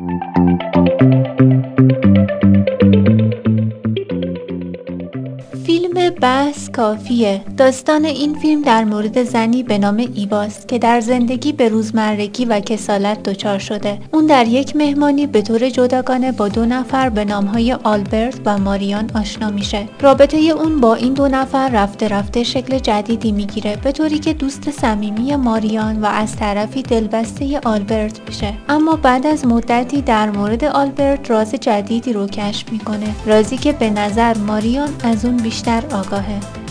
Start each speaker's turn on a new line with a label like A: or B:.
A: فیلم بحث کافیه. داستان این فیلم در مورد زنی به نام ایواست که در زندگی به روزمرگی و کسالت دچار شده. اون در یک مهمانی به طور جداگانه با 2 نفر به نامهای آلبرت و ماریان آشنا میشه. رابطه اون با این 2 نفر رفته رفته شکل جدیدی میگیره، به طوری که دوست صمیمی ماریان و از طرفی دلبسته آلبرت میشه. اما بعد از مدتی در مورد آلبرت راز جدیدی رو کشف میکنه، رازی که به نظر ماریان از اون بیشتر آگاهه.